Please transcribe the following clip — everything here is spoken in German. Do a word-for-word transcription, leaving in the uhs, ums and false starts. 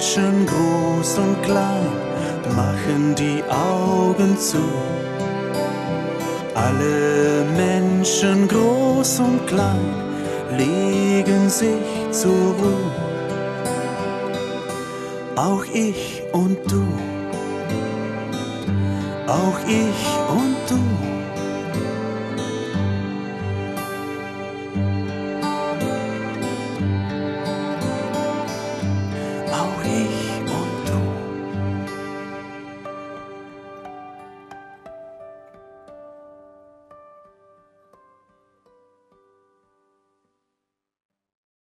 Menschen groß und klein machen die Augen zu. Alle Menschen groß und klein legen sich zur Ruhe. Auch ich und du, auch ich und du.